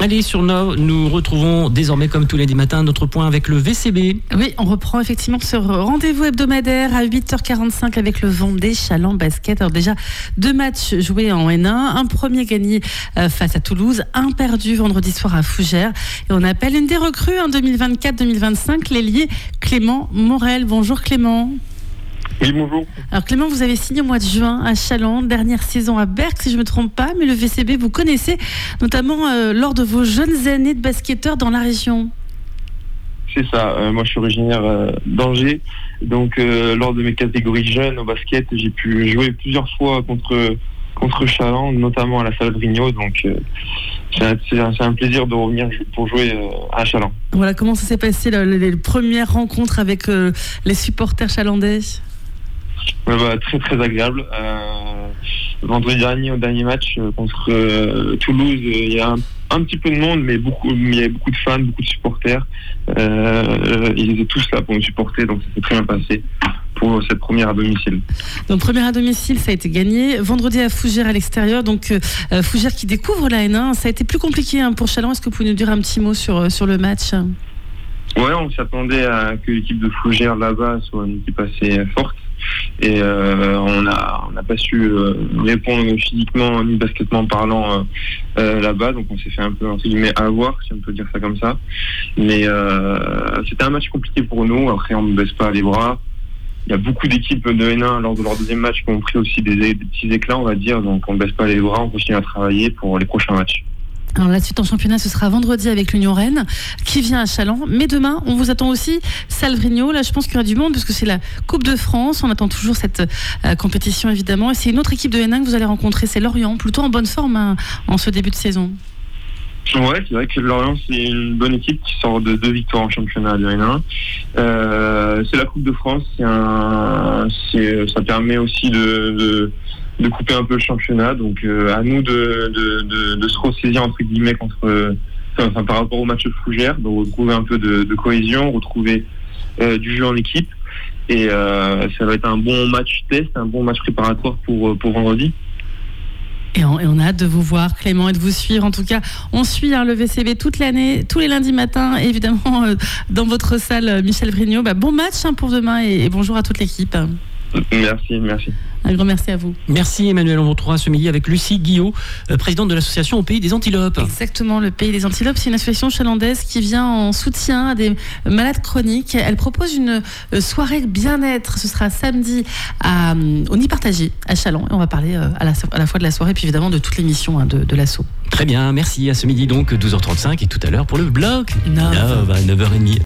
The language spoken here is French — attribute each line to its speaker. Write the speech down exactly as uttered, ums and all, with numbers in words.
Speaker 1: Allez, sur Nov, nous retrouvons désormais, comme tous les dix matins, notre point avec le V C B.
Speaker 2: Oui, on reprend effectivement ce rendez-vous hebdomadaire à huit heures quarante-cinq avec le Vendée Chaland Basket. Alors déjà, deux matchs joués en N un. Un premier gagné face à Toulouse, un perdu vendredi soir à Fougères. Et on appelle une des recrues en deux mille vingt-quatre deux mille vingt-cinq, l'ailier Clément Morel. Bonjour Clément.
Speaker 3: Oui, bonjour.
Speaker 2: Alors Clément, vous avez signé au mois de juin à Chaland, dernière saison à Berck, si je ne me trompe pas, mais le V C B, vous connaissez notamment euh, lors de vos jeunes années de basketteur dans la région.
Speaker 3: C'est ça, euh, moi je suis originaire euh, d'Angers, donc euh, lors de mes catégories jeunes au basket, j'ai pu jouer plusieurs fois contre, contre Chaland, notamment à la Salle Vrignot, donc euh, c'est, un, c'est, un, c'est un plaisir de revenir pour jouer euh, à Chaland. Voilà,
Speaker 2: comment ça s'est passé là, les, les premières rencontres avec euh, les supporters chalandais?
Speaker 3: Ouais, bah, très très agréable. Euh, vendredi dernier, au dernier match euh, contre euh, Toulouse, il y a un, un petit peu de monde, mais beaucoup, il y a beaucoup de fans, beaucoup de supporters. Euh, ils étaient tous là pour nous supporter, donc ça s'est très bien passé pour cette première à domicile.
Speaker 2: Donc première à domicile, ça a été gagné. Vendredi à Fougères à l'extérieur, donc euh, Fougères qui découvre la N un, ça a été plus compliqué hein, pour Chaland. Est-ce que vous pouvez nous dire un petit mot sur, sur le match?
Speaker 3: Ouais, on s'attendait à que l'équipe de Fougères là-bas soit une équipe assez forte. Et euh, on n'a on n'a pas su euh, répondre physiquement ni baskettement parlant euh, euh, là-bas, donc on s'est fait un peu entre guillemets avoir, si on peut dire ça comme ça. Mais euh, c'était un match compliqué pour nous. Après, on ne baisse pas les bras. Il y a beaucoup d'équipes de N un lors de leur deuxième match qui ont pris aussi des, des petits éclats, on va dire. Donc on ne baisse pas les bras, on continue à travailler pour les prochains matchs.
Speaker 2: Alors la suite en championnat, ce sera vendredi avec l'Union Rennes qui vient à Chaland. Mais demain, on vous attend aussi Salle Vrignot. Là, je pense qu'il y aura du monde parce que c'est la Coupe de France. On attend toujours cette euh, compétition, évidemment. Et c'est une autre équipe de N un que vous allez rencontrer, c'est Lorient, plutôt en bonne forme hein, en ce début de saison.
Speaker 3: Ouais, c'est vrai que Lorient, c'est une bonne équipe qui sort de deux victoires en championnat de N un. Euh, c'est la Coupe de France. C'est un, c'est, ça permet aussi de... de de couper un peu le championnat, donc euh, à nous de, de, de, de se ressaisir entre guillemets contre, euh, enfin, par rapport au match de Fougères, de retrouver un peu de, de cohésion, retrouver euh, du jeu en équipe, et euh, ça va être un bon match test, un bon match préparatoire pour, pour vendredi.
Speaker 2: Et on, et on a hâte de vous voir, Clément, et de vous suivre. En tout cas, on suit hein, le V C B toute l'année, tous les lundis matins, évidemment, euh, dans votre salle, Michel Vrignot. Bah, bon match hein, pour demain et, et bonjour à toute l'équipe.
Speaker 3: Merci, merci.
Speaker 2: Un grand merci à vous.
Speaker 1: Merci Emmanuel, on vous retrouvera ce midi avec Lucie Guillot, euh, présidente de l'association Au Pays des Antilopes.
Speaker 2: Exactement, le Pays des Antilopes, c'est une association chalandaise qui vient en soutien à des malades chroniques. Elle propose une soirée bien-être, ce sera samedi à, au Nid Partagé à Chaland. Et on va parler euh, à, la, à la fois de la soirée, puis évidemment de toute l'émission hein, de, de l'asso.
Speaker 1: Très bien, merci, à ce midi donc douze heures trente-cinq et tout à l'heure pour le blog
Speaker 2: neuf
Speaker 1: à neuf heures trente.